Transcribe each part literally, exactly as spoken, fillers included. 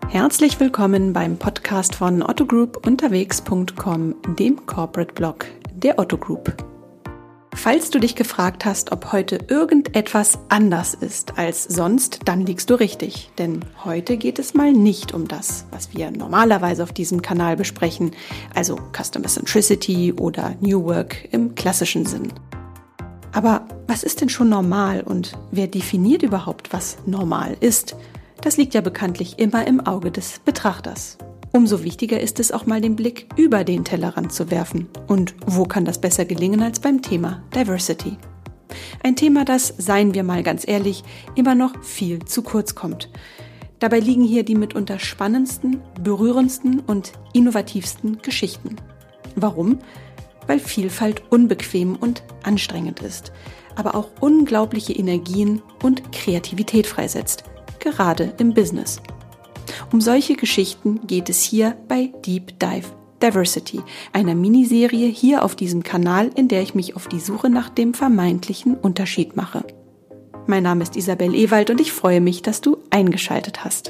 Herzlich willkommen beim Podcast von Otto Group unterwegs punkt com, dem Corporate Blog der Otto Group. Falls du dich gefragt hast, ob heute irgendetwas anders ist als sonst, dann liegst du richtig. Denn heute geht es mal nicht um das, was wir normalerweise auf diesem Kanal besprechen, also Customer Centricity oder New Work im klassischen Sinn. Aber was ist denn schon normal und wer definiert überhaupt, was normal ist? Das liegt ja bekanntlich immer im Auge des Betrachters. Umso wichtiger ist es auch mal den Blick über den Tellerrand zu werfen. Und wo kann das besser gelingen als beim Thema Diversity? Ein Thema, das, seien wir mal ganz ehrlich, immer noch viel zu kurz kommt. Dabei liegen hier die mitunter spannendsten, berührendsten und innovativsten Geschichten. Warum? Weil Vielfalt unbequem und anstrengend ist, aber auch unglaubliche Energien und Kreativität freisetzt. Gerade im Business. Um solche Geschichten geht es hier bei Deep Dive Diversity, einer Miniserie hier auf diesem Kanal, in der ich mich auf die Suche nach dem vermeintlichen Unterschied mache. Mein Name ist Isabel Ewald und ich freue mich, dass du eingeschaltet hast.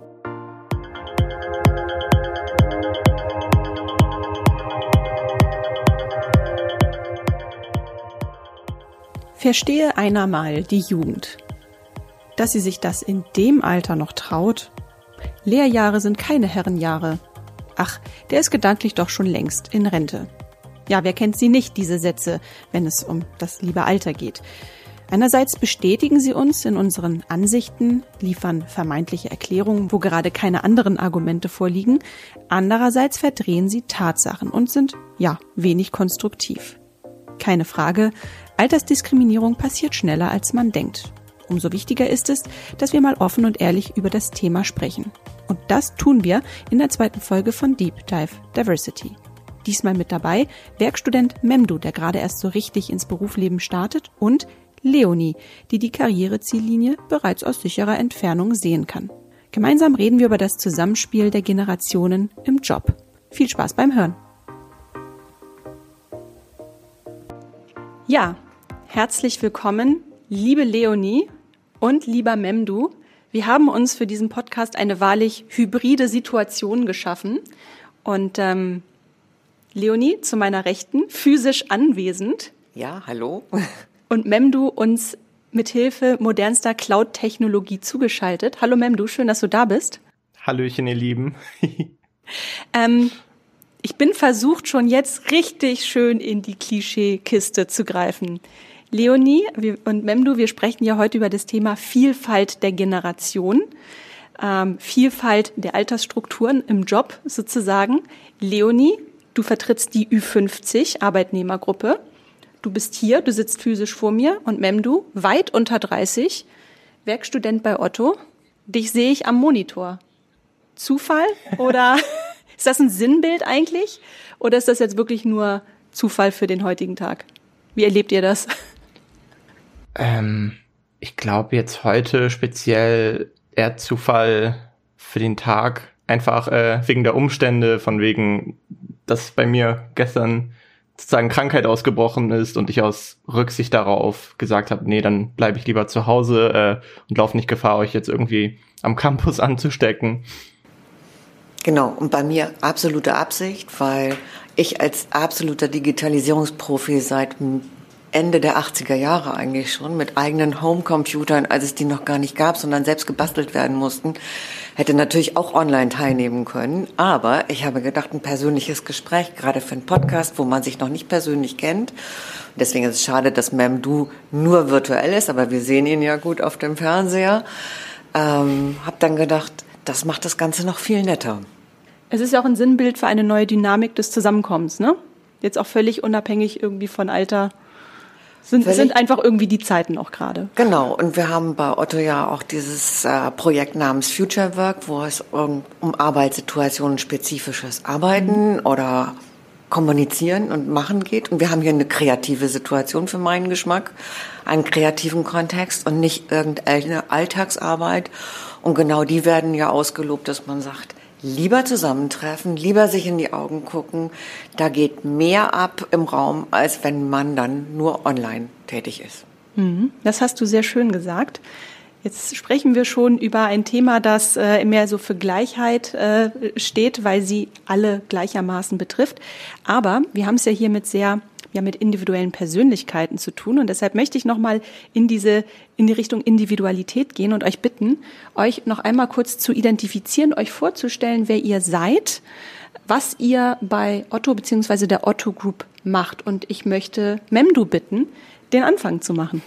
Verstehe einer mal die Jugend. Dass sie sich das in dem Alter noch traut? Lehrjahre sind keine Herrenjahre. Ach, der ist gedanklich doch schon längst in Rente. Ja, wer kennt sie nicht, diese Sätze, wenn es um das liebe Alter geht? Einerseits bestätigen sie uns in unseren Ansichten, liefern vermeintliche Erklärungen, wo gerade keine anderen Argumente vorliegen. Andererseits verdrehen sie Tatsachen und sind, ja, wenig konstruktiv. Keine Frage, Altersdiskriminierung passiert schneller, als man denkt. Umso wichtiger ist es, dass wir mal offen und ehrlich über das Thema sprechen. Und das tun wir in der zweiten Folge von Deep Dive Diversity. Diesmal mit dabei Werkstudent Memdu, der gerade erst so richtig ins Berufsleben startet, und Leonie, die die Karriereziellinie bereits aus sicherer Entfernung sehen kann. Gemeinsam reden wir über das Zusammenspiel der Generationen im Job. Viel Spaß beim Hören. Ja, herzlich willkommen, liebe Leonie und lieber Memdu. Wir haben uns für diesen Podcast eine wahrlich hybride Situation geschaffen. Und ähm, Leonie zu meiner Rechten, physisch anwesend. Ja, hallo. Und Memdu uns mithilfe modernster Cloud-Technologie zugeschaltet. Hallo Memdu, schön, dass du da bist. Hallöchen, ihr Lieben. ähm, ich bin versucht, schon jetzt richtig schön in die Klischeekiste zu greifen. Leonie und Memdu, wir sprechen ja heute über das Thema Vielfalt der Generation, ähm, Vielfalt der Altersstrukturen im Job sozusagen. Leonie, du vertrittst die Ü fünfzig Arbeitnehmergruppe. Du bist hier, du sitzt physisch vor mir, und Memdu, weit unter dreißig, Werkstudent bei Otto. Dich sehe ich am Monitor. Zufall oder ist das ein Sinnbild eigentlich? Oder ist das jetzt wirklich nur Zufall für den heutigen Tag? Wie erlebt ihr das? Ähm, ich glaube jetzt heute speziell eher Zufall für den Tag. Einfach äh, wegen der Umstände, von wegen, dass bei mir gestern sozusagen Krankheit ausgebrochen ist und ich aus Rücksicht darauf gesagt habe, nee, dann bleibe ich lieber zu Hause äh, und laufe nicht Gefahr, euch jetzt irgendwie am Campus anzustecken. Genau, und bei mir absolute Absicht, weil ich als absoluter Digitalisierungsprofi seit Ende der achtziger Jahre eigentlich schon mit eigenen Homecomputern, als es die noch gar nicht gab, sondern selbst gebastelt werden mussten, hätte natürlich auch online teilnehmen können. Aber ich habe gedacht, ein persönliches Gespräch, gerade für einen Podcast, wo man sich noch nicht persönlich kennt. Deswegen ist es schade, dass Memdu nur virtuell ist, aber wir sehen ihn ja gut auf dem Fernseher. Ähm, hab dann gedacht, das macht das Ganze noch viel netter. Es ist ja auch ein Sinnbild für eine neue Dynamik des Zusammenkommens, ne? Jetzt auch völlig unabhängig irgendwie von Alter. Sind, sind einfach irgendwie die Zeiten auch gerade. Genau, und wir haben bei Otto ja auch dieses äh, Projekt namens Future Work, wo es um, um Arbeitssituationen spezifisches Arbeiten mhm. oder Kommunizieren und Machen geht. Und wir haben hier eine kreative Situation für meinen Geschmack, einen kreativen Kontext und nicht irgendeine Alltagsarbeit. Und genau die werden ja ausgelobt, dass man sagt, lieber zusammentreffen, lieber sich in die Augen gucken. Da geht mehr ab im Raum, als wenn man dann nur online tätig ist. Das hast du sehr schön gesagt. Jetzt sprechen wir schon über ein Thema, das äh, mehr so für Gleichheit äh, steht, weil sie alle gleichermaßen betrifft. Aber wir haben es ja hier mit sehr, ja, mit individuellen Persönlichkeiten zu tun. Und deshalb möchte ich nochmal in diese, in die Richtung Individualität gehen und euch bitten, euch noch einmal kurz zu identifizieren, euch vorzustellen, wer ihr seid, was ihr bei Otto bzw. der Otto Group macht. Und ich möchte Memdu bitten, den Anfang zu machen.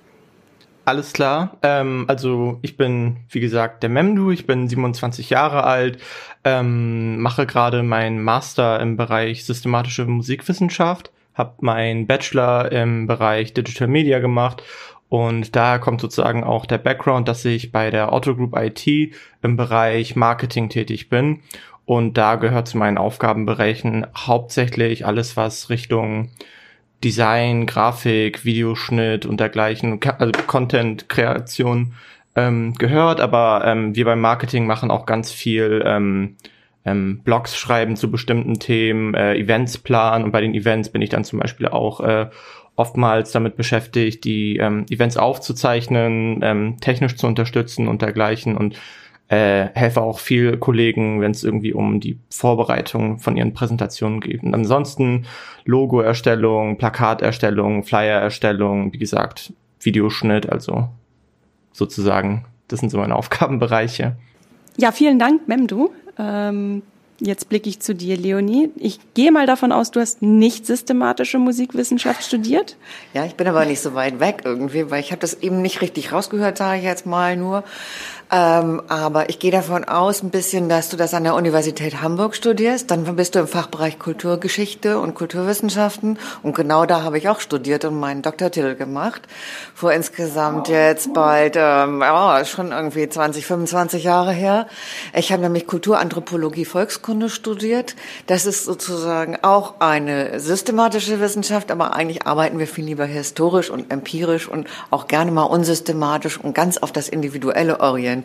Alles klar. Ähm, also ich bin, wie gesagt, der Memdu. Ich bin siebenundzwanzig Jahre alt, ähm, mache gerade meinen Master im Bereich systematische Musikwissenschaft, habe meinen Bachelor im Bereich Digital Media gemacht und daher kommt sozusagen auch der Background, dass ich bei der Otto Group I T im Bereich Marketing tätig bin und da gehört zu meinen Aufgabenbereichen hauptsächlich alles, was Richtung Design, Grafik, Videoschnitt und dergleichen, also Content-Kreation ähm, gehört, aber ähm, wir beim Marketing machen auch ganz viel ähm, ähm, Blogs schreiben zu bestimmten Themen, äh, Events planen und bei den Events bin ich dann zum Beispiel auch äh, oftmals damit beschäftigt, die ähm, Events aufzuzeichnen, ähm, technisch zu unterstützen und dergleichen und Äh, helfe auch viel Kollegen, wenn es irgendwie um die Vorbereitung von ihren Präsentationen geht. Und ansonsten Logo-Erstellung, Plakaterstellung, Flyer-Erstellung, wie gesagt, Videoschnitt, also sozusagen, das sind so meine Aufgabenbereiche. Ja, vielen Dank, Memdu. Ähm, jetzt blicke ich zu dir, Leonie. Ich gehe mal davon aus, du hast nicht systematische Musikwissenschaft studiert. Ja, ich bin aber nicht so weit weg irgendwie, weil ich habe das eben nicht richtig rausgehört, sage ich jetzt mal nur. Ähm, aber ich gehe davon aus ein bisschen, dass du das an der Universität Hamburg studierst. Dann bist du im Fachbereich Kulturgeschichte und Kulturwissenschaften. Und genau da habe ich auch studiert und meinen Doktortitel gemacht. Vor insgesamt jetzt bald, ähm, ja, schon irgendwie zwanzig, fünfundzwanzig Jahre her. Ich habe nämlich Kulturanthropologie, Volkskunde studiert. Das ist sozusagen auch eine systematische Wissenschaft, aber eigentlich arbeiten wir viel lieber historisch und empirisch und auch gerne mal unsystematisch und ganz auf das Individuelle orientiert.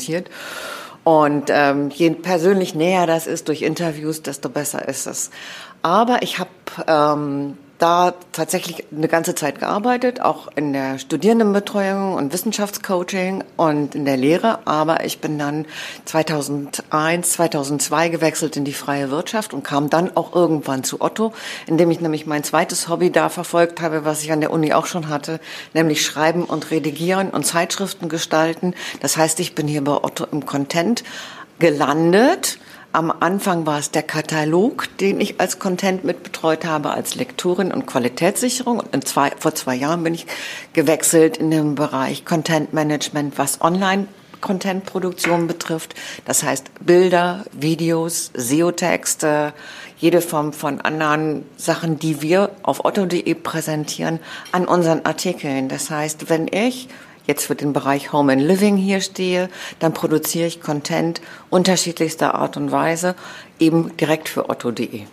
Und ähm, je persönlich näher das ist durch Interviews, desto besser ist es. Aber ich habe ähm, da tatsächlich eine ganze Zeit gearbeitet, auch in der Studierendenbetreuung und Wissenschaftscoaching und in der Lehre. Aber ich bin dann zweitausendeins, zweitausendzwei gewechselt in die freie Wirtschaft und kam dann auch irgendwann zu Otto, indem ich nämlich mein zweites Hobby da verfolgt habe, was ich an der Uni auch schon hatte, nämlich Schreiben und Redigieren und Zeitschriften gestalten. Das heißt, ich bin hier bei Otto im Content gelandet. Am Anfang war es der Katalog, den ich als Content mitbetreut habe, als Lektorin und Qualitätssicherung. Und in zwei, vor zwei Jahren bin ich gewechselt in den Bereich Content Management, was Online-Content-Produktion betrifft. Das heißt Bilder, Videos, S E O-Texte, jede Form von anderen Sachen, die wir auf otto punkt de präsentieren, an unseren Artikeln. Das heißt, wenn ich jetzt für den Bereich Home and Living hier stehe, dann produziere ich Content unterschiedlichster Art und Weise, eben direkt für otto punkt de.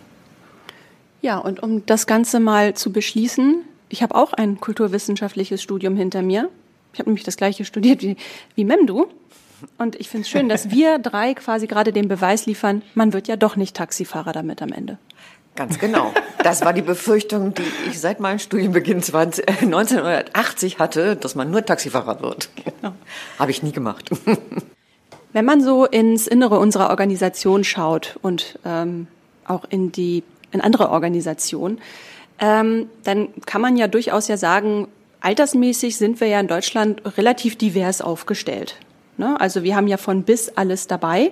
Ja, und um das Ganze mal zu beschließen, ich habe auch ein kulturwissenschaftliches Studium hinter mir. Ich habe nämlich das gleiche studiert wie, wie Memdu. Und ich finde es schön, dass wir drei quasi gerade den Beweis liefern, man wird ja doch nicht Taxifahrer damit am Ende. Ganz genau. Das war die Befürchtung, die ich seit meinem Studienbeginn neunzehnhundertachtzig hatte, dass man nur Taxifahrer wird. Genau. Habe ich nie gemacht. Wenn man so ins Innere unserer Organisation schaut und ähm, auch in die in andere Organisationen, ähm, dann kann man ja durchaus ja sagen, altersmäßig sind wir ja in Deutschland relativ divers aufgestellt. Ne? Also wir haben ja von bis alles dabei.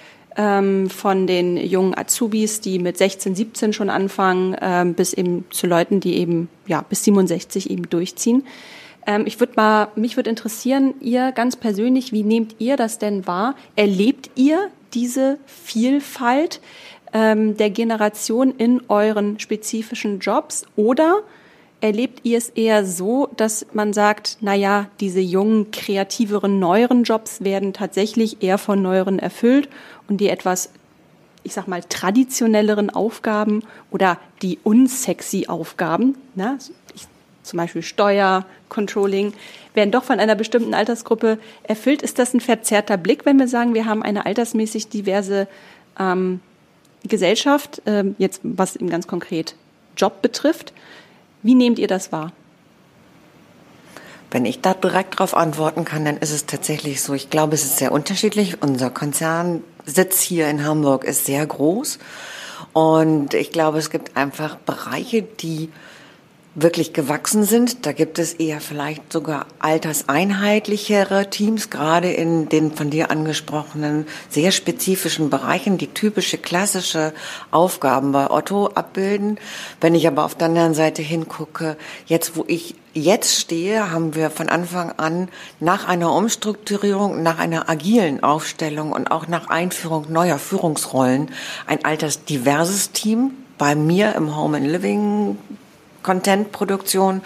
Von den jungen Azubis, die mit sechzehn, siebzehn schon anfangen, ähm, bis eben zu Leuten, die eben ja bis siebenundsechzig eben durchziehen. Ähm, ich würde mal, mich würde interessieren, ihr ganz persönlich, wie nehmt ihr das denn wahr? Erlebt ihr diese Vielfalt ähm, der Generation in euren spezifischen Jobs oder erlebt ihr es eher so, dass man sagt, na ja, diese jungen, kreativeren, neueren Jobs werden tatsächlich eher von neueren erfüllt und die etwas, ich sag mal, traditionelleren Aufgaben oder die unsexy Aufgaben, ne, ich, zum Beispiel Steuer, Controlling, werden doch von einer bestimmten Altersgruppe erfüllt? Ist das ein verzerrter Blick, wenn wir sagen, wir haben eine altersmäßig diverse ähm, Gesellschaft, ähm, jetzt was eben ganz konkret Job betrifft? Wie nehmt ihr das wahr? Wenn ich da direkt drauf antworten kann, dann ist es tatsächlich so. Ich glaube, es ist sehr unterschiedlich. Unser Konzernsitz hier in Hamburg ist sehr groß. Und ich glaube, es gibt einfach Bereiche, die wirklich gewachsen sind. Da gibt es eher vielleicht sogar alterseinheitlichere Teams, gerade in den von dir angesprochenen sehr spezifischen Bereichen, die typische klassische Aufgaben bei Otto abbilden. Wenn ich aber auf der anderen Seite hingucke, jetzt wo ich jetzt stehe, haben wir von Anfang an nach einer Umstrukturierung, nach einer agilen Aufstellung und auch nach Einführung neuer Führungsrollen ein altersdiverses Team bei mir im Home and Living Content-Produktion.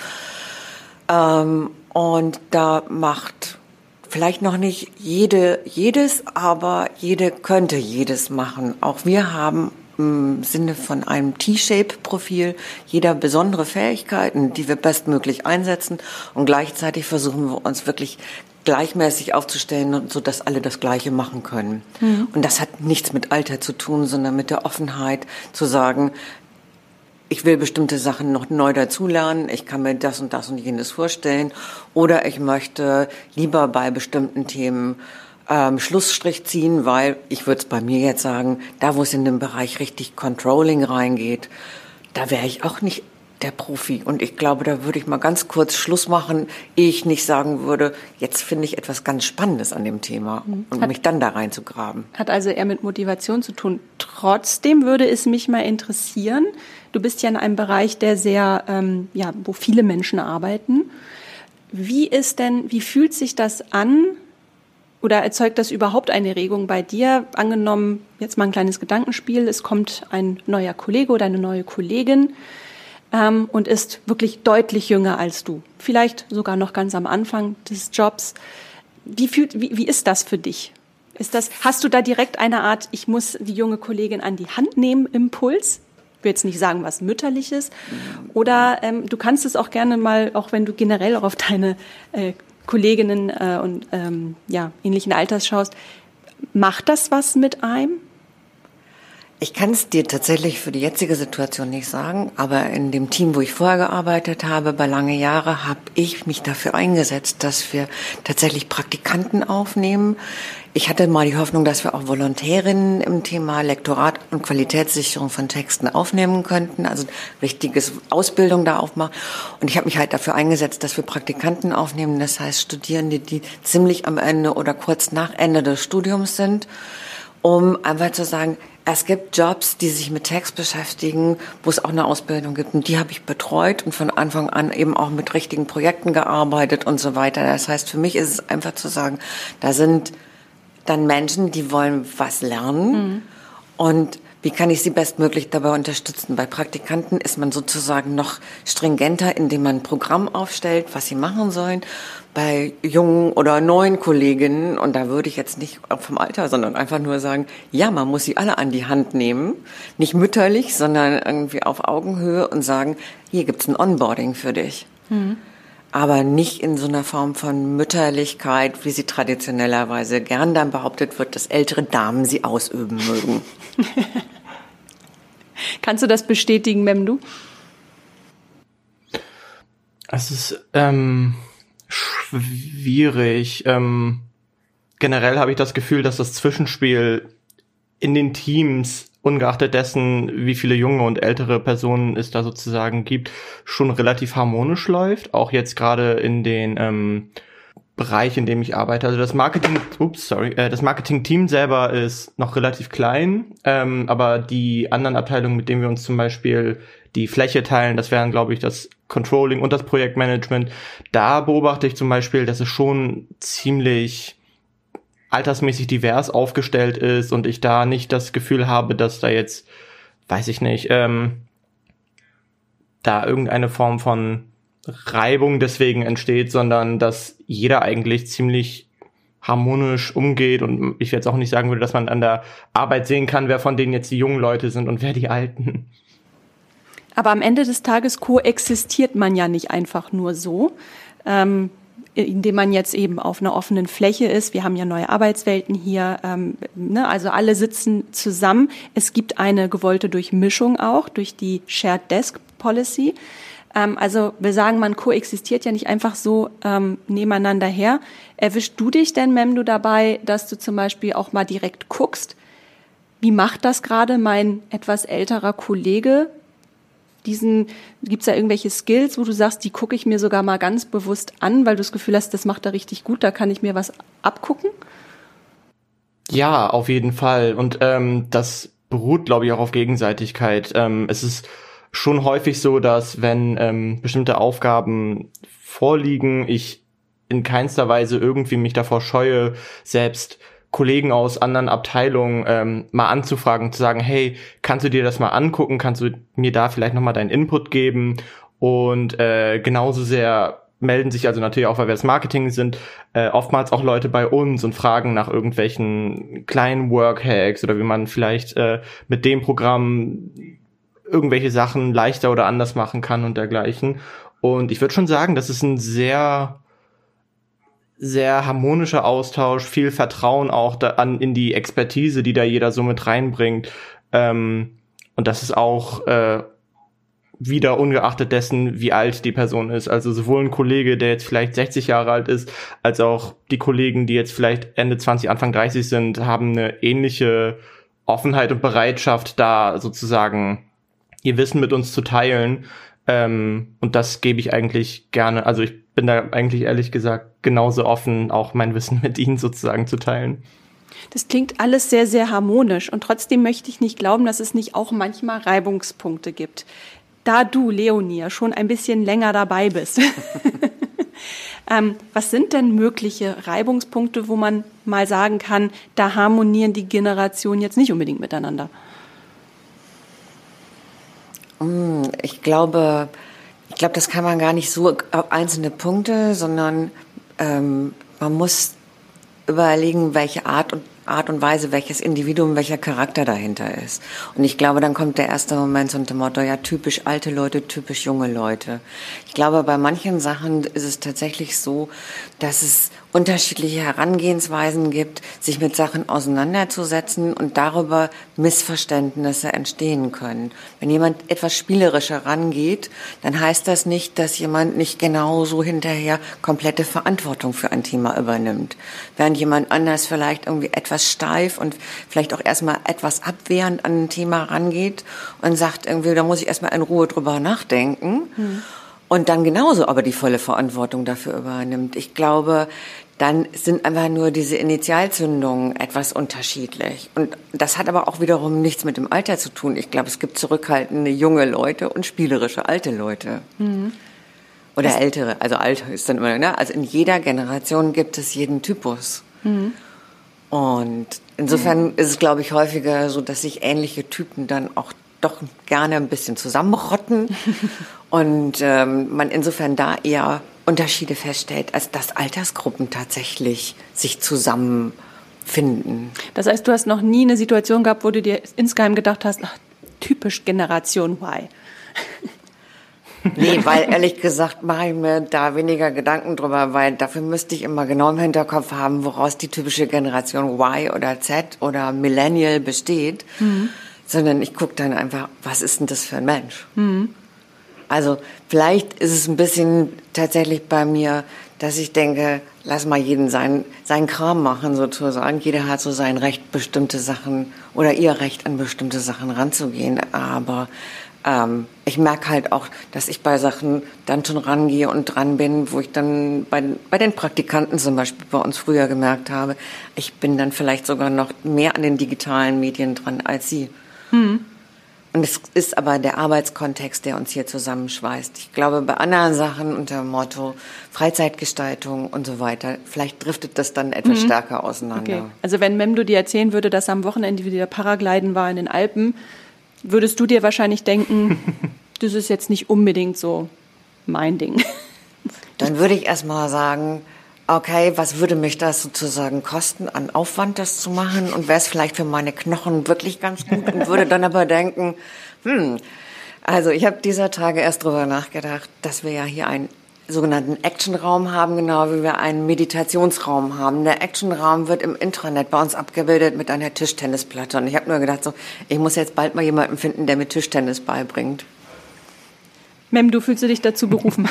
Ähm, und da macht vielleicht noch nicht jede jedes, aber jede könnte jedes machen. Auch wir haben im Sinne von einem T-Shape-Profil jeder besondere Fähigkeiten, die wir bestmöglich einsetzen. Und gleichzeitig versuchen wir uns wirklich gleichmäßig aufzustellen, sodass alle das Gleiche machen können. Mhm. Und das hat nichts mit Alter zu tun, sondern mit der Offenheit zu sagen, ich will bestimmte Sachen noch neu dazulernen, ich kann mir das und das und jenes vorstellen oder ich möchte lieber bei bestimmten Themen ähm, Schlussstrich ziehen, weil ich würde es bei mir jetzt sagen, da wo es in den Bereich richtig Controlling reingeht, da wäre ich auch nicht der Profi. Und ich glaube, da würde ich mal ganz kurz Schluss machen, ehe ich nicht sagen würde, jetzt finde ich etwas ganz Spannendes an dem Thema und hat, mich dann da reinzugraben. Hat also eher mit Motivation zu tun. Trotzdem würde es mich mal interessieren, du bist ja in einem Bereich, der sehr, ähm, ja, wo viele Menschen arbeiten. Wie ist denn, wie fühlt sich das an oder erzeugt das überhaupt eine Regung bei dir? Angenommen, jetzt mal ein kleines Gedankenspiel, es kommt ein neuer Kollege oder eine neue Kollegin, Ähm, und ist wirklich deutlich jünger als du. Vielleicht sogar noch ganz am Anfang des Jobs. Wie fühlt, wie, wie ist das für dich? Ist das, hast du da direkt eine Art, ich muss die junge Kollegin an die Hand nehmen, Impuls? Ich will jetzt nicht sagen, was Mütterliches. Oder ähm, du kannst es auch gerne mal, auch wenn du generell auch auf deine äh, Kolleginnen äh, und ähm, ja, ähnlichen Alters schaust, macht das was mit einem? Ich kann es dir tatsächlich für die jetzige Situation nicht sagen, aber in dem Team, wo ich vorher gearbeitet habe, bei lange Jahre, habe ich mich dafür eingesetzt, dass wir tatsächlich Praktikanten aufnehmen. Ich hatte mal die Hoffnung, dass wir auch Volontärinnen im Thema Lektorat und Qualitätssicherung von Texten aufnehmen könnten, also richtiges Ausbildung da aufmachen. Und ich habe mich halt dafür eingesetzt, dass wir Praktikanten aufnehmen, das heißt Studierende, die ziemlich am Ende oder kurz nach Ende des Studiums sind, um einfach zu sagen, es gibt Jobs, die sich mit Text beschäftigen, wo es auch eine Ausbildung gibt. Und die habe ich betreut und von Anfang an eben auch mit richtigen Projekten gearbeitet und so weiter. Das heißt, für mich ist es einfach zu sagen, da sind dann Menschen, die wollen was lernen. Mhm. Und wie kann ich sie bestmöglich dabei unterstützen? Bei Praktikanten ist man sozusagen noch stringenter, indem man ein Programm aufstellt, was sie machen sollen. Bei jungen oder neuen Kolleginnen, und da würde ich jetzt nicht vom Alter, sondern einfach nur sagen, ja, man muss sie alle an die Hand nehmen. Nicht mütterlich, sondern irgendwie auf Augenhöhe und sagen, hier gibt's ein Onboarding für dich. Mhm. Aber nicht in so einer Form von Mütterlichkeit, wie sie traditionellerweise gern dann behauptet wird, dass ältere Damen sie ausüben mögen. Kannst du das bestätigen, Memdu? Es ist ähm, schwierig. Ähm, generell habe ich das Gefühl, dass das Zwischenspiel in den Teams, ungeachtet dessen, wie viele junge und ältere Personen es da sozusagen gibt, schon relativ harmonisch läuft. Auch jetzt gerade in den ähm, Bereich, in dem ich arbeite. Also das Marketing, ups, sorry, äh, das Marketing-Team selber ist noch relativ klein, ähm, aber die anderen Abteilungen, mit denen wir uns zum Beispiel die Fläche teilen, das wären, glaube ich, das Controlling und das Projektmanagement. Da beobachte ich zum Beispiel, dass es schon ziemlich altersmäßig divers aufgestellt ist und ich da nicht das Gefühl habe, dass da jetzt, weiß ich nicht, ähm, da irgendeine Form von Reibung deswegen entsteht, sondern dass jeder eigentlich ziemlich harmonisch umgeht und ich jetzt auch nicht sagen würde, dass man an der Arbeit sehen kann, wer von denen jetzt die jungen Leute sind und wer die Alten. Aber am Ende des Tages koexistiert man ja nicht einfach nur so, ähm, indem man jetzt eben auf einer offenen Fläche ist. Wir haben ja neue Arbeitswelten hier, ähm, ne? Also alle sitzen zusammen. Es gibt eine gewollte Durchmischung auch durch die Shared Desk Policy. Ähm, also wir sagen, man koexistiert ja nicht einfach so ähm, nebeneinander her. Erwischst du dich denn, Memdu, dabei, dass du zum Beispiel auch mal direkt guckst, wie macht das gerade mein etwas älterer Kollege? Diesen, gibt's da irgendwelche Skills, wo du sagst, die gucke ich mir sogar mal ganz bewusst an, weil du das Gefühl hast, das macht er richtig gut, da kann ich mir was abgucken? Ja, auf jeden Fall. Und ähm, das beruht, glaube ich, auch auf Gegenseitigkeit. Ähm, es ist schon häufig so, dass wenn ähm, bestimmte Aufgaben vorliegen, ich in keinster Weise irgendwie mich davor scheue, selbst Kollegen aus anderen Abteilungen ähm, mal anzufragen, zu sagen, hey, kannst du dir das mal angucken, kannst du mir da vielleicht nochmal deinen Input geben? Und äh, genauso sehr melden sich, also natürlich auch, weil wir das Marketing sind, äh, oftmals auch Leute bei uns und fragen nach irgendwelchen kleinen Workhacks oder wie man vielleicht äh, mit dem Programm irgendwelche Sachen leichter oder anders machen kann und dergleichen. Und ich würde schon sagen, das ist ein sehr sehr harmonischer Austausch, viel Vertrauen auch da an in die Expertise, die da jeder so mit reinbringt. Ähm, und das ist auch äh, wieder ungeachtet dessen, wie alt die Person ist. Also sowohl ein Kollege, der jetzt vielleicht sechzig Jahre alt ist, als auch die Kollegen, die jetzt vielleicht Ende zwanzig, Anfang dreißig sind, haben eine ähnliche Offenheit und Bereitschaft, da sozusagen ihr Wissen mit uns zu teilen. Ähm, und das gebe ich eigentlich gerne. Also ich bin da eigentlich ehrlich gesagt genauso offen, auch mein Wissen mit Ihnen sozusagen zu teilen. Das klingt alles sehr, sehr harmonisch. Und trotzdem möchte ich nicht glauben, dass es nicht auch manchmal Reibungspunkte gibt. Da du, Leonie, schon ein bisschen länger dabei bist. ähm, was sind denn mögliche Reibungspunkte, wo man mal sagen kann, da harmonieren die Generationen jetzt nicht unbedingt miteinander? Ich glaube, ich glaube, das kann man gar nicht so auf einzelne Punkte, sondern ähm, man muss überlegen, welche Art und Art und Weise, welches Individuum, welcher Charakter dahinter ist. Und ich glaube, dann kommt der erste Moment so unter dem Motto, ja, typisch alte Leute, typisch junge Leute. Ich glaube, bei manchen Sachen ist es tatsächlich so, dass es unterschiedliche Herangehensweisen gibt, sich mit Sachen auseinanderzusetzen und darüber Missverständnisse entstehen können. Wenn jemand etwas spielerischer rangeht, dann heißt das nicht, dass jemand nicht genauso hinterher komplette Verantwortung für ein Thema übernimmt. Während jemand anders vielleicht irgendwie etwas steif und vielleicht auch erstmal etwas abwehrend an ein Thema rangeht und sagt irgendwie, da muss ich erstmal in Ruhe drüber nachdenken. Hm. Und dann genauso aber die volle Verantwortung dafür übernimmt. Ich glaube, dann sind einfach nur diese Initialzündungen etwas unterschiedlich. Und das hat aber auch wiederum nichts mit dem Alter zu tun. Ich glaube, es gibt zurückhaltende junge Leute und spielerische alte Leute. Mhm. Oder das ältere, also alt ist dann immer, ne? Also in jeder Generation gibt es jeden Typus. Mhm. Und insofern mhm. ist es, glaube ich, häufiger so, dass sich ähnliche Typen dann auch doch gerne ein bisschen zusammenrotten und ähm, man insofern da eher Unterschiede feststellt, als dass Altersgruppen tatsächlich sich zusammenfinden. Das heißt, du hast noch nie eine Situation gehabt, wo du dir insgeheim gedacht hast, ach, typisch Generation Y. Nee, weil ehrlich gesagt mache ich mir da weniger Gedanken drüber, weil dafür müsste ich immer genau im Hinterkopf haben, woraus die typische Generation Y oder Z oder Millennial besteht. Mhm. Sondern ich gucke dann einfach, was ist denn das für ein Mensch? Mhm. Also vielleicht ist es ein bisschen tatsächlich bei mir, dass ich denke, lass mal jeden seinen, seinen Kram machen sozusagen. Jeder hat so sein Recht, bestimmte Sachen oder ihr Recht, an bestimmte Sachen ranzugehen. Aber ähm, ich merke halt auch, dass ich bei Sachen dann schon rangehe und dran bin, wo ich dann bei, bei den Praktikanten zum Beispiel bei uns früher gemerkt habe, ich bin dann vielleicht sogar noch mehr an den digitalen Medien dran als sie. Mhm. Und es ist aber der Arbeitskontext, der uns hier zusammenschweißt. Ich glaube, bei anderen Sachen unter dem Motto Freizeitgestaltung und so weiter, vielleicht driftet das dann etwas mhm. stärker auseinander. Okay. Also wenn Memdu dir erzählen würde, dass er am Wochenende wieder Paragliden war in den Alpen, würdest du dir wahrscheinlich denken, das ist jetzt nicht unbedingt so mein Ding. Dann würde ich erst mal sagen, okay, was würde mich das sozusagen kosten an Aufwand, das zu machen? Und wäre es vielleicht für meine Knochen wirklich ganz gut? Und würde dann aber denken, hm, also ich habe dieser Tage erst drüber nachgedacht, dass wir ja hier einen sogenannten Actionraum haben, genau wie wir einen Meditationsraum haben. Der Actionraum wird im Intranet bei uns abgebildet mit einer Tischtennisplatte. Und ich habe nur gedacht, so, ich muss jetzt bald mal jemanden finden, der mir Tischtennis beibringt. Mem, du fühlst du dich dazu berufen?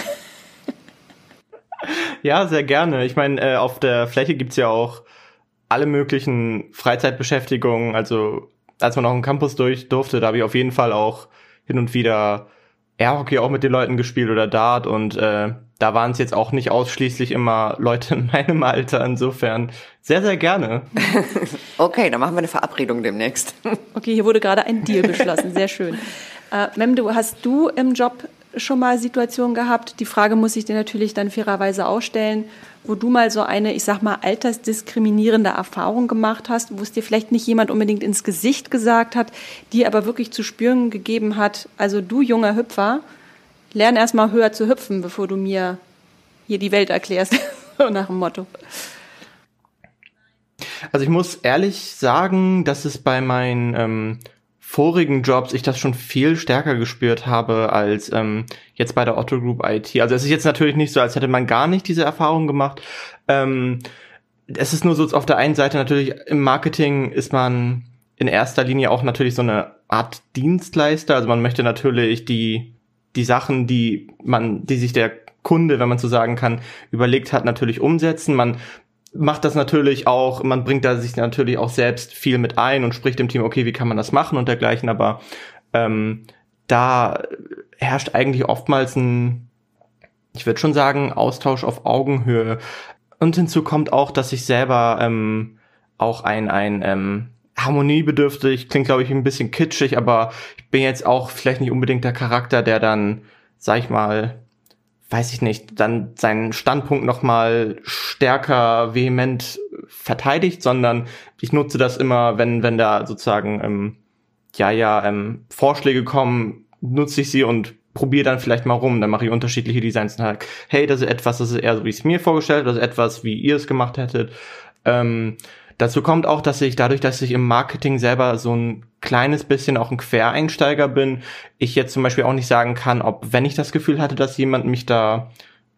Ja, sehr gerne. Ich meine, äh, auf der Fläche gibt's ja auch alle möglichen Freizeitbeschäftigungen. Also als man auf dem Campus durch durfte, da habe ich auf jeden Fall auch hin und wieder Airhockey auch mit den Leuten gespielt oder Dart. Und äh, da waren es jetzt auch nicht ausschließlich immer Leute in meinem Alter. Insofern sehr, sehr gerne. Okay, dann machen wir eine Verabredung demnächst. Okay, hier wurde gerade ein Deal beschlossen. Sehr schön. Äh, Mem, du, hast du im Job schon mal Situationen gehabt? Die Frage muss ich dir natürlich dann fairerweise auch stellen, wo du mal so eine, ich sag mal, altersdiskriminierende Erfahrung gemacht hast, wo es dir vielleicht nicht jemand unbedingt ins Gesicht gesagt hat, die aber wirklich zu spüren gegeben hat, also du junger Hüpfer, lern erst mal höher zu hüpfen, bevor du mir hier die Welt erklärst, so nach dem Motto. Also ich muss ehrlich sagen, dass es bei meinen ähm, vorigen Jobs ich das schon viel stärker gespürt habe als ähm, jetzt bei der Otto Group I T. Also es ist jetzt natürlich nicht so, als hätte man gar nicht diese Erfahrung gemacht. Ähm, es ist nur so, auf der einen Seite natürlich im Marketing ist man in erster Linie auch natürlich so eine Art Dienstleister. Also man möchte natürlich die die Sachen, die man, die sich der Kunde, wenn man so sagen kann, überlegt hat, natürlich umsetzen. Man macht das natürlich auch, man bringt da sich natürlich auch selbst viel mit ein und spricht im Team, okay, wie kann man das machen und dergleichen, aber ähm, da herrscht eigentlich oftmals ein, ich würde schon sagen, Austausch auf Augenhöhe. Und hinzu kommt auch, dass ich selber ähm, auch ein, ein ähm, harmoniebedürftig, klingt glaube ich ein bisschen kitschig, aber ich bin jetzt auch vielleicht nicht unbedingt der Charakter, der dann, sag ich mal, weiß ich nicht, dann seinen Standpunkt nochmal stärker vehement verteidigt, sondern ich nutze das immer, wenn wenn da sozusagen ähm, ja ja ähm, Vorschläge kommen, nutze ich sie und probiere dann vielleicht mal rum. Dann mache ich unterschiedliche Designs und halt, hey, das ist etwas, das ist eher so, wie ich es mir vorgestellt habe, das ist etwas, wie ihr es gemacht hättet. Ähm, dazu kommt auch, dass ich dadurch, dass ich im Marketing selber so ein kleines bisschen auch ein Quereinsteiger bin, ich jetzt zum Beispiel auch nicht sagen kann, ob, wenn ich das Gefühl hatte, dass jemand mich da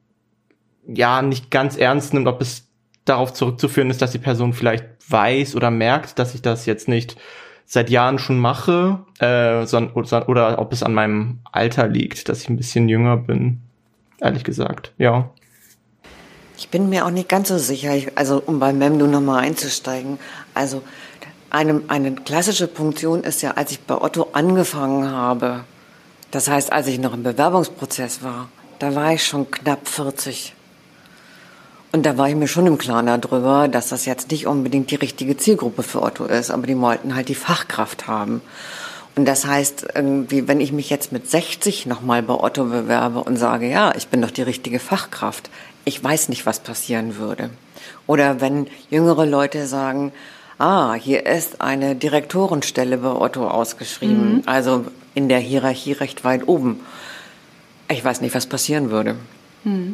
ja nicht ganz ernst nimmt, ob es darauf zurückzuführen ist, dass die Person vielleicht weiß oder merkt, dass ich das jetzt nicht seit Jahren schon mache, äh, sondern, oder, oder ob es an meinem Alter liegt, dass ich ein bisschen jünger bin, ehrlich gesagt, ja. Ich bin mir auch nicht ganz so sicher, ich, also um bei Mem nochmal einzusteigen, also eine, eine klassische Punktion ist ja, als ich bei Otto angefangen habe, das heißt, als ich noch im Bewerbungsprozess war, da war ich schon knapp vierzig. Und da war ich mir schon im Klaren darüber, dass das jetzt nicht unbedingt die richtige Zielgruppe für Otto ist, aber die wollten halt die Fachkraft haben. Und das heißt, irgendwie, wenn ich mich jetzt mit sechzig nochmal bei Otto bewerbe und sage, ja, ich bin doch die richtige Fachkraft, ich weiß nicht, was passieren würde. Oder wenn jüngere Leute sagen, ah, hier ist eine Direktorenstelle bei Otto ausgeschrieben, mhm. also in der Hierarchie recht weit oben. Ich weiß nicht, was passieren würde. Mhm.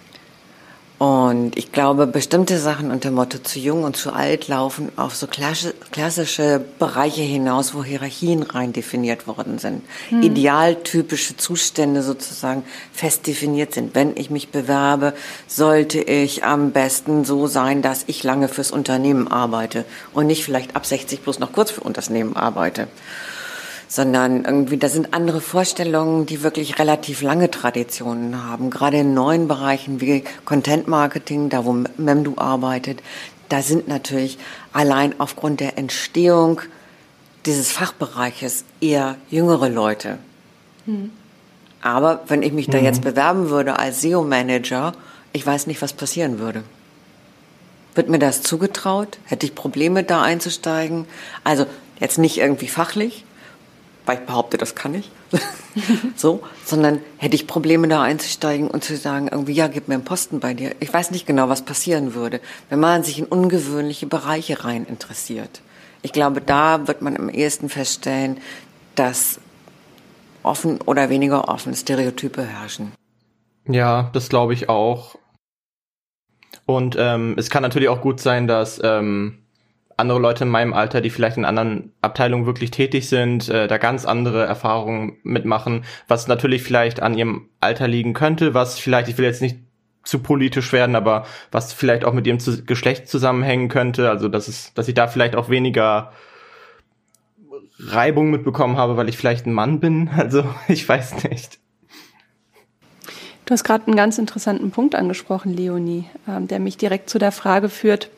Und ich glaube, bestimmte Sachen unter dem Motto zu jung und zu alt laufen auf so klassische Bereiche hinaus, wo Hierarchien rein definiert worden sind. Hm. Idealtypische Zustände sozusagen fest definiert sind. Wenn ich mich bewerbe, sollte ich am besten so sein, dass ich lange fürs Unternehmen arbeite und nicht vielleicht ab sechzig bloß noch kurz für Unternehmen arbeite. Sondern irgendwie, da sind andere Vorstellungen, die wirklich relativ lange Traditionen haben. Gerade in neuen Bereichen wie Content Marketing, da wo Memdu arbeitet, da sind natürlich allein aufgrund der Entstehung dieses Fachbereiches eher jüngere Leute. Mhm. Aber wenn ich mich mhm. da jetzt bewerben würde als S E O-Manager, ich weiß nicht, was passieren würde. Wird mir das zugetraut? Hätte ich Probleme, da einzusteigen? Also jetzt nicht irgendwie fachlich, weil ich behaupte, das kann ich, so, sondern hätte ich Probleme, da einzusteigen und zu sagen, irgendwie, ja, gib mir einen Posten bei dir. Ich weiß nicht genau, was passieren würde, wenn man sich in ungewöhnliche Bereiche rein interessiert. Ich glaube, da wird man am ehesten feststellen, dass offen oder weniger offen Stereotype herrschen. Ja, das glaube ich auch. Und ähm, es kann natürlich auch gut sein, dass ähm, andere Leute in meinem Alter, die vielleicht in anderen Abteilungen wirklich tätig sind, äh, da ganz andere Erfahrungen mitmachen, was natürlich vielleicht an ihrem Alter liegen könnte, was vielleicht, ich will jetzt nicht zu politisch werden, aber was vielleicht auch mit ihrem zu- Geschlecht zusammenhängen könnte, also dass es, dass ich da vielleicht auch weniger Reibung mitbekommen habe, weil ich vielleicht ein Mann bin, also ich weiß nicht. Du hast gerade einen ganz interessanten Punkt angesprochen, Leonie, ähm, der mich direkt zu der Frage führt,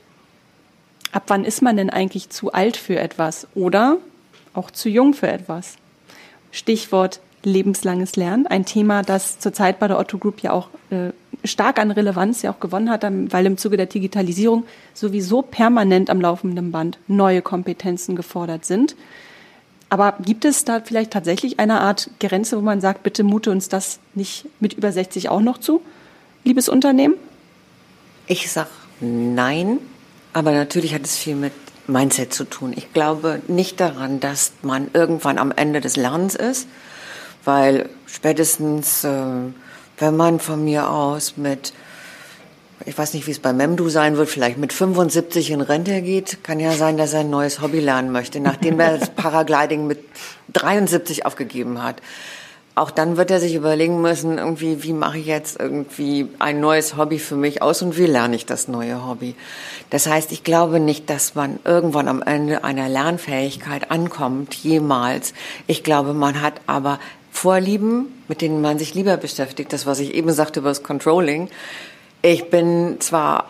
ab wann ist man denn eigentlich zu alt für etwas oder auch zu jung für etwas? Stichwort lebenslanges Lernen, ein Thema, das zurzeit bei der Otto Group ja auch äh, stark an Relevanz ja auch gewonnen hat, weil im Zuge der Digitalisierung sowieso permanent am laufenden Band neue Kompetenzen gefordert sind. Aber gibt es da vielleicht tatsächlich eine Art Grenze, wo man sagt, bitte mute uns das nicht mit über sechzig auch noch zu, liebes Unternehmen? Ich sag nein, aber natürlich hat es viel mit Mindset zu tun. Ich glaube nicht daran, dass man irgendwann am Ende des Lernens ist, weil spätestens, äh, wenn man von mir aus mit, ich weiß nicht, wie es bei Memdu sein wird, vielleicht mit fünfundsiebzig in Rente geht, kann ja sein, dass er ein neues Hobby lernen möchte, nachdem er das Paragliding mit dreiundsiebzig aufgegeben hat. Auch dann wird er sich überlegen müssen, irgendwie, wie mache ich jetzt irgendwie ein neues Hobby für mich aus und wie lerne ich das neue Hobby? Das heißt, ich glaube nicht, dass man irgendwann am Ende einer Lernfähigkeit ankommt, jemals. Ich glaube, man hat aber Vorlieben, mit denen man sich lieber beschäftigt. Das, was ich eben sagte über das Controlling. Ich bin zwar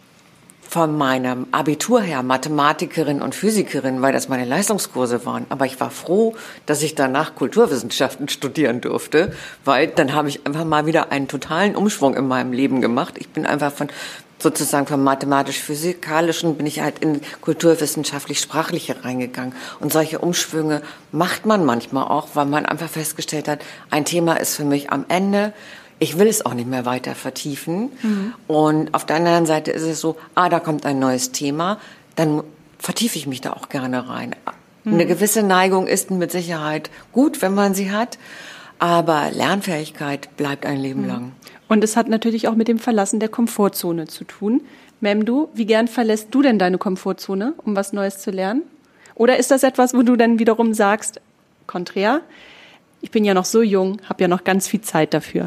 von meinem Abitur her Mathematikerin und Physikerin, weil das meine Leistungskurse waren. Aber ich war froh, dass ich danach Kulturwissenschaften studieren durfte, weil dann habe ich einfach mal wieder einen totalen Umschwung in meinem Leben gemacht. Ich bin einfach von sozusagen vom mathematisch-physikalischen bin ich halt in kulturwissenschaftlich-sprachliche reingegangen. Und solche Umschwünge macht man manchmal auch, weil man einfach festgestellt hat, ein Thema ist für mich am Ende. Ich will es auch nicht mehr weiter vertiefen. Mhm. Und auf der anderen Seite ist es so, ah, da kommt ein neues Thema, dann vertiefe ich mich da auch gerne rein. Mhm. Eine gewisse Neigung ist mit Sicherheit gut, wenn man sie hat, aber Lernfähigkeit bleibt ein Leben mhm. lang. Und es hat natürlich auch mit dem Verlassen der Komfortzone zu tun. Memdu, wie gern verlässt du denn deine Komfortzone, um was Neues zu lernen? Oder ist das etwas, wo du dann wiederum sagst, konträr, ich bin ja noch so jung, habe ja noch ganz viel Zeit dafür?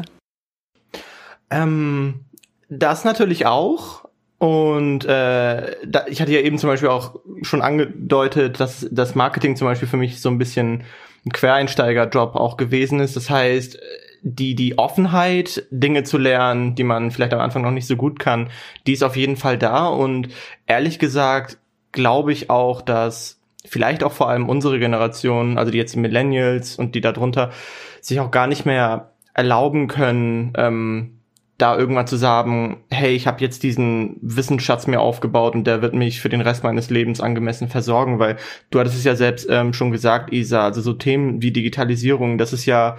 Ähm, das natürlich auch. Und äh, da, ich hatte ja eben zum Beispiel auch schon angedeutet, dass das Marketing zum Beispiel für mich so ein bisschen ein Quereinsteiger-Job auch gewesen ist. Das heißt, die die Offenheit, Dinge zu lernen, die man vielleicht am Anfang noch nicht so gut kann, die ist auf jeden Fall da. Und ehrlich gesagt glaube ich auch, dass vielleicht auch vor allem unsere Generation, also die jetzt Millennials und die darunter, sich auch gar nicht mehr erlauben können, ähm, da irgendwann zu sagen, hey, ich habe jetzt diesen Wissensschatz mir aufgebaut und der wird mich für den Rest meines Lebens angemessen versorgen, weil du hattest es ja selbst ähm, schon gesagt, Isa, also so Themen wie Digitalisierung, das ist ja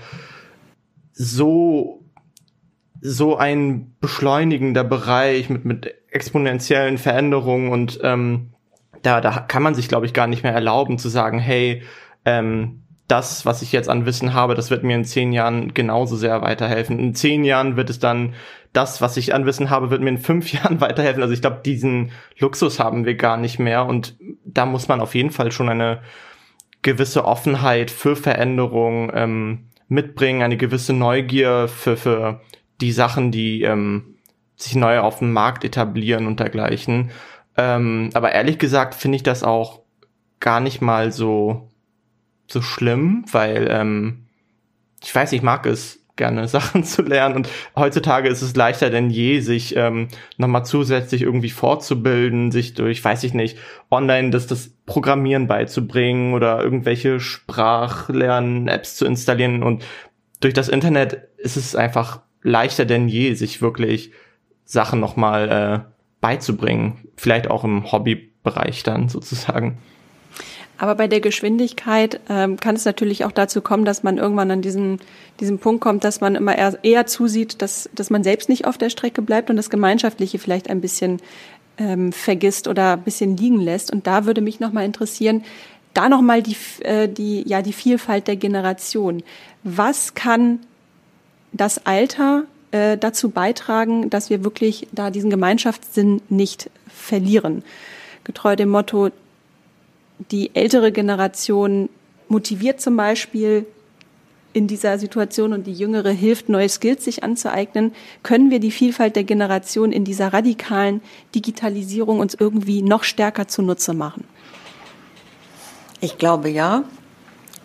so so ein beschleunigender Bereich mit mit exponentiellen Veränderungen und ähm, da da kann man sich, glaube ich, gar nicht mehr erlauben zu sagen, hey, ähm, das, was ich jetzt an Wissen habe, das wird mir in zehn Jahren genauso sehr weiterhelfen. In zehn Jahren wird es dann, das, was ich an Wissen habe, wird mir in fünf Jahren weiterhelfen. Also ich glaube, diesen Luxus haben wir gar nicht mehr. Und da muss man auf jeden Fall schon eine gewisse Offenheit für Veränderung ähm, mitbringen, eine gewisse Neugier für, für die Sachen, die ähm, sich neu auf dem Markt etablieren und dergleichen. Ähm, aber ehrlich gesagt finde ich das auch gar nicht mal so so schlimm, weil ähm, ich weiß, ich mag es gerne, Sachen zu lernen und heutzutage ist es leichter denn je, sich ähm, nochmal zusätzlich irgendwie fortzubilden, sich durch, weiß ich nicht, online das, das Programmieren beizubringen oder irgendwelche Sprachlernen-Apps zu installieren und durch das Internet ist es einfach leichter denn je, sich wirklich Sachen nochmal äh, beizubringen, vielleicht auch im Hobbybereich dann sozusagen. Aber bei der Geschwindigkeit ähm, kann es natürlich auch dazu kommen, dass man irgendwann an diesen, diesen Punkt kommt, dass man immer eher, eher zusieht, dass, dass man selbst nicht auf der Strecke bleibt und das Gemeinschaftliche vielleicht ein bisschen ähm, vergisst oder ein bisschen liegen lässt. Und da würde mich nochmal interessieren, da nochmal die, äh, die, ja, die Vielfalt der Generation. Was kann das Alter äh, dazu beitragen, dass wir wirklich da diesen Gemeinschaftssinn nicht verlieren? Getreu dem Motto, die ältere Generation motiviert zum Beispiel in dieser Situation und die jüngere hilft, neue Skills sich anzueignen. Können wir die Vielfalt der Generation in dieser radikalen Digitalisierung uns irgendwie noch stärker zunutze machen? Ich glaube ja.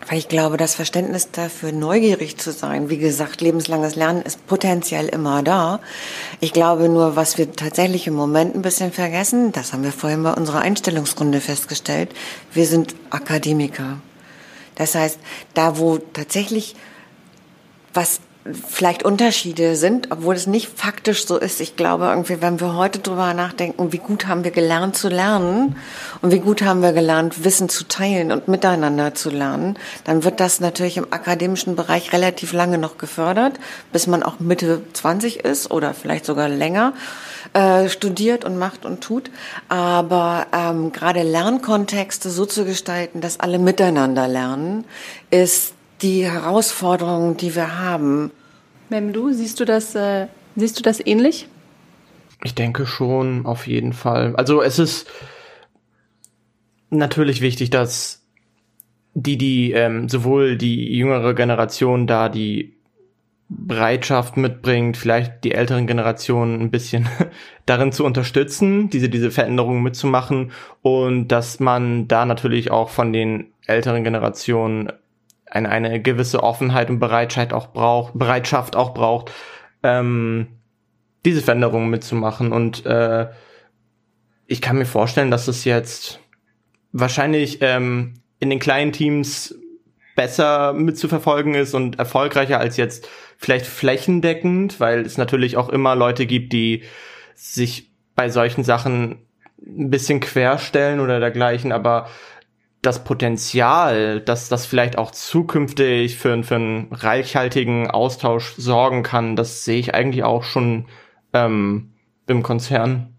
Weil ich glaube, das Verständnis dafür, neugierig zu sein, wie gesagt, lebenslanges Lernen ist potenziell immer da. Ich glaube nur, was wir tatsächlich im Moment ein bisschen vergessen, das haben wir vorhin bei unserer Einstellungsrunde festgestellt, wir sind Akademiker. Das heißt, da wo tatsächlich was vielleicht Unterschiede sind, obwohl es nicht faktisch so ist. Ich glaube irgendwie, wenn wir heute drüber nachdenken, wie gut haben wir gelernt zu lernen und wie gut haben wir gelernt, Wissen zu teilen und miteinander zu lernen, dann wird das natürlich im akademischen Bereich relativ lange noch gefördert, bis man auch Mitte zwanzig ist oder vielleicht sogar länger äh, studiert und macht und tut. Aber ähm, gerade Lernkontexte so zu gestalten, dass alle miteinander lernen, ist die Herausforderungen, die wir haben. Memdu, siehst du das, äh, siehst du das ähnlich? Ich denke schon, auf jeden Fall. Also es ist natürlich wichtig, dass die, die ähm, sowohl die jüngere Generation da die Bereitschaft mitbringt, vielleicht die älteren Generationen ein bisschen darin zu unterstützen, diese, diese Veränderungen mitzumachen, und dass man da natürlich auch von den älteren Generationen eine, eine gewisse Offenheit und Bereitschaft auch braucht, Bereitschaft auch braucht, ähm, diese Veränderungen mitzumachen. Und äh, ich kann mir vorstellen, dass es jetzt wahrscheinlich ähm, in den kleinen Teams besser mitzuverfolgen ist und erfolgreicher als jetzt vielleicht flächendeckend, weil es natürlich auch immer Leute gibt, die sich bei solchen Sachen ein bisschen querstellen oder dergleichen, aber das Potenzial, dass das vielleicht auch zukünftig für, für einen reichhaltigen Austausch sorgen kann, das sehe ich eigentlich auch schon ähm, im Konzern.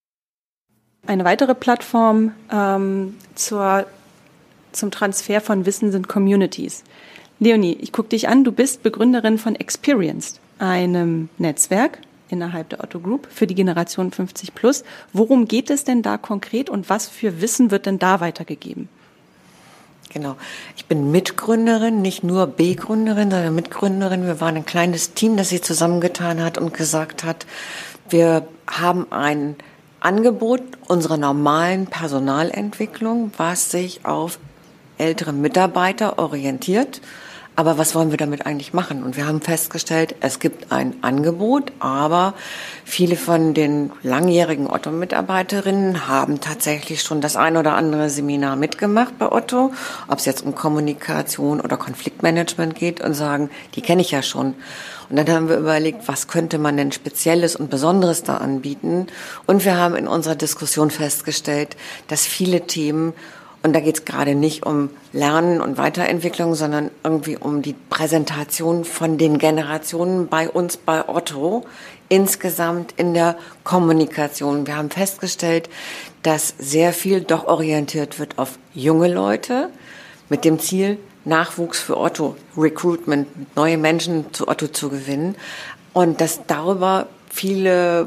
Eine weitere Plattform ähm, zur, zum Transfer von Wissen sind Communities. Leonie, ich gucke dich an, du bist Begründerin von Experienced, einem Netzwerk innerhalb der Otto Group für die Generation fünfzig plus. Worum geht es denn da konkret und was für Wissen wird denn da weitergegeben? Genau. Ich bin Mitgründerin, nicht nur B-Gründerin, sondern Mitgründerin. Wir waren ein kleines Team, das sich zusammengetan hat und gesagt hat, wir haben ein Angebot unserer normalen Personalentwicklung, was sich auf ältere Mitarbeiter orientiert. Aber was wollen wir damit eigentlich machen? Und wir haben festgestellt, es gibt ein Angebot, aber viele von den langjährigen Otto-Mitarbeiterinnen haben tatsächlich schon das ein oder andere Seminar mitgemacht bei Otto, ob es jetzt um Kommunikation oder Konfliktmanagement geht, und sagen, die kenne ich ja schon. Und dann haben wir überlegt, was könnte man denn Spezielles und Besonderes da anbieten? Und wir haben in unserer Diskussion festgestellt, dass viele Themen, und da geht es gerade nicht um Lernen und Weiterentwicklung, sondern irgendwie um die Präsentation von den Generationen bei uns bei Otto insgesamt in der Kommunikation. Wir haben festgestellt, dass sehr viel doch orientiert wird auf junge Leute mit dem Ziel, Nachwuchs für Otto, Recruitment, neue Menschen zu Otto zu gewinnen, und dass darüber viele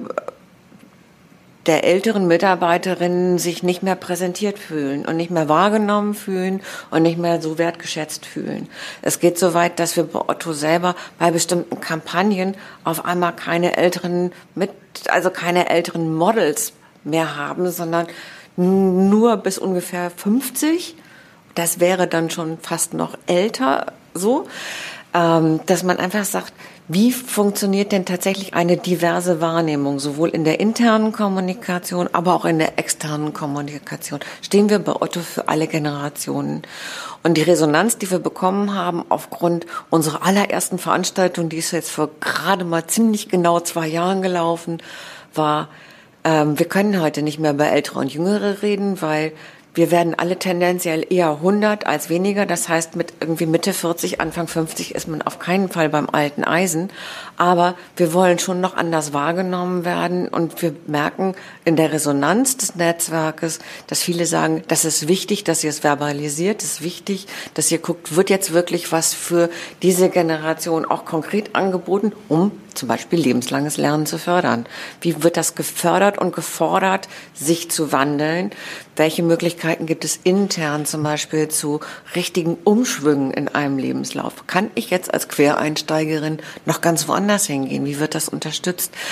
der älteren Mitarbeiterinnen sich nicht mehr präsentiert fühlen und nicht mehr wahrgenommen fühlen und nicht mehr so wertgeschätzt fühlen. Es geht so weit, dass wir bei Otto selber bei bestimmten Kampagnen auf einmal keine älteren mit, also keine älteren Models mehr haben, sondern nur bis ungefähr fünfzig. Das wäre dann schon fast noch älter, so, ähm, dass man einfach sagt, wie funktioniert denn tatsächlich eine diverse Wahrnehmung, sowohl in der internen Kommunikation, aber auch in der externen Kommunikation? Stehen wir bei Otto für alle Generationen? Und die Resonanz, die wir bekommen haben aufgrund unserer allerersten Veranstaltung, die ist jetzt vor gerade mal ziemlich genau zwei Jahren gelaufen, war, ähm, wir können heute nicht mehr über Ältere und Jüngere reden, weil wir werden alle tendenziell eher hundert als weniger. Das heißt, mit irgendwie Mitte vierzig, Anfang fünfzig ist man auf keinen Fall beim alten Eisen. Aber wir wollen schon noch anders wahrgenommen werden. Und wir merken in der Resonanz des Netzwerkes, dass viele sagen, das ist wichtig, dass ihr es verbalisiert. Es ist wichtig, dass ihr guckt, wird jetzt wirklich was für diese Generation auch konkret angeboten, um zum Beispiel lebenslanges Lernen zu fördern. Wie wird das gefördert und gefordert, sich zu wandeln? Welche Möglichkeiten gibt es intern zum Beispiel zu richtigen Umschwüngen in einem Lebenslauf? Kann ich jetzt als Quereinsteigerin noch ganz woanders hingehen? Wie wird das unterstützt?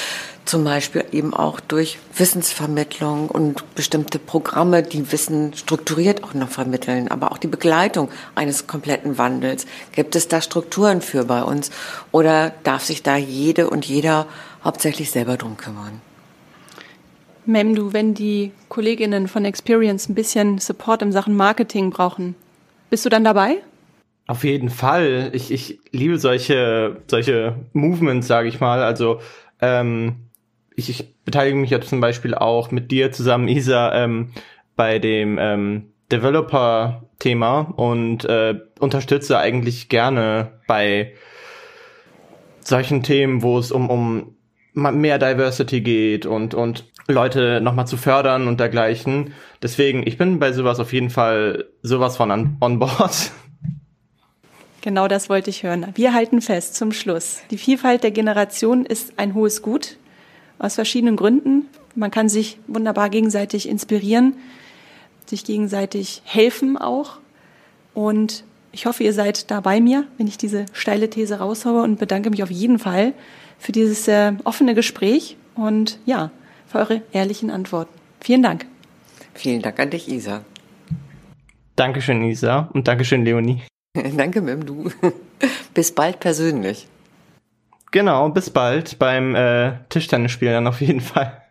Zum Beispiel eben auch durch Wissensvermittlung und bestimmte Programme, die Wissen strukturiert auch noch vermitteln, aber auch die Begleitung eines kompletten Wandels. Gibt es da Strukturen für bei uns oder darf sich da jede und jeder hauptsächlich selber drum kümmern? Memdu, wenn die Kolleginnen von Experience ein bisschen Support in Sachen Marketing brauchen, bist du dann dabei? Auf jeden Fall. Ich, ich liebe solche, solche Movements, sage ich mal. Also ähm, ich, ich beteilige mich ja zum Beispiel auch mit dir zusammen, Isa, ähm, bei dem ähm, Developer-Thema und äh, unterstütze eigentlich gerne bei solchen Themen, wo es um, um mehr Diversity geht und, und Leute nochmal zu fördern und dergleichen. Deswegen, ich bin bei sowas auf jeden Fall sowas von an, on board. Genau das wollte ich hören. Wir halten fest zum Schluss. Die Vielfalt der Generation ist ein hohes Gut, aus verschiedenen Gründen. Man kann sich wunderbar gegenseitig inspirieren, sich gegenseitig helfen auch. Und ich hoffe, ihr seid da bei mir, wenn ich diese steile These raushaue, und bedanke mich auf jeden Fall für dieses äh, offene Gespräch und ja, für eure ehrlichen Antworten. Vielen Dank. Vielen Dank an dich, Isa. Dankeschön, Isa, und Dankeschön, Leonie. Danke, Memdu. Bis bald persönlich. Genau, bis bald beim äh, Tischtennisspielen dann auf jeden Fall.